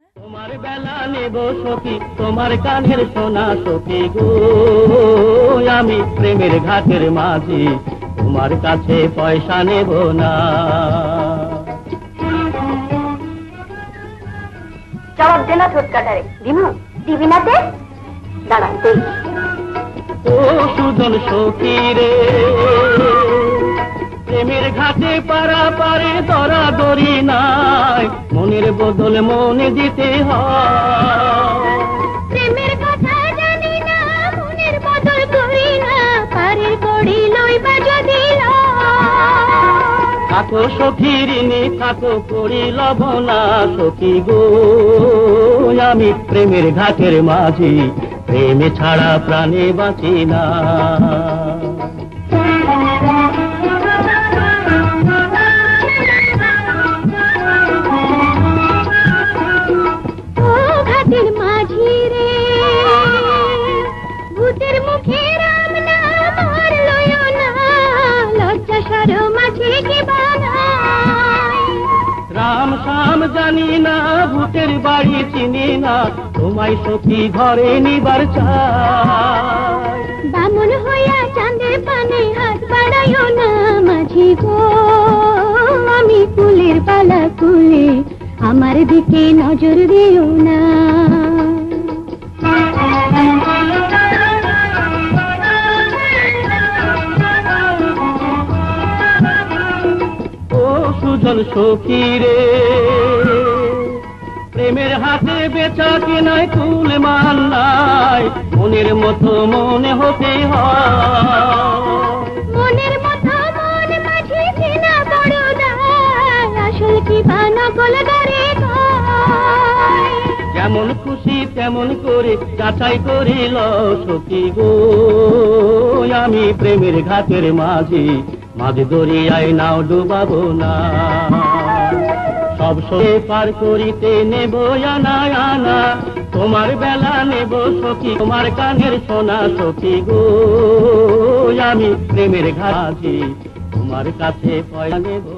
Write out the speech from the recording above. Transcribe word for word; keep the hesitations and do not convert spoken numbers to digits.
তোমার বেলা নেব সখী, তোমার কানের সোনা সখী গো, আমি প্রেমের ঘাটের মাঝি, তোমার কাছে পয়সা নেব না। জবাব দে না ছোটকাটারে। দিমু দিবি না তে? দাঁড়া তুই। ও সুজন সখী রে, প্রেমের ঘাটে পারা পারে ধরা ধরি নাই, মনের বদল মনে দিতে হয়। প্রেমের কথা জানি না, মনের বদল করি না, পারের করি লইবা যদি থাকো সখী ঋণী থাকো করি লব না সখী গো, আমি প্রেমের ঘাটের মাঝি, প্রেমে ছাড়া প্রাণে বাঁচি না। ও ঘাটের মাঝি রে, ভূতের মুখে রাম নাম আর লয় না, লজ্জা শরম আছে কি বানাই। রাম শাম জানি না, ভূতের বাড়ি চিনি না, তোমায় সখী ঘরে নিবার চাই। বামন হইয়া চাঁদের পানে হাত বাড়াইও না মাঝি গো, আমি ফুলের পালা কুলে আমার দিকে নজর দিও না। ও সুজন সখী রে, প্রেমের হাতে বেচা কিনায় কুল মান নাই, মনের মতো মনে হতে হয়। মনের মতো মন মাঝে কিনা বড় দায়, আসল কি বানা গোলগারে গায়। যেমন খুশি তেমন করে যাচাই করিল সখী গো, আমি প্রেমের ঘাটের মাঝি, মাঝ দরিয়ায় নাও ডুবাবো না। সব সময় পার করিতে নেব আনা আনা, তোমার বেলা নেব সখী, তোমার কানের সোনা সখী গো, আমি প্রেমের ঘাটি, তোমার কাছে পয়সা নেব।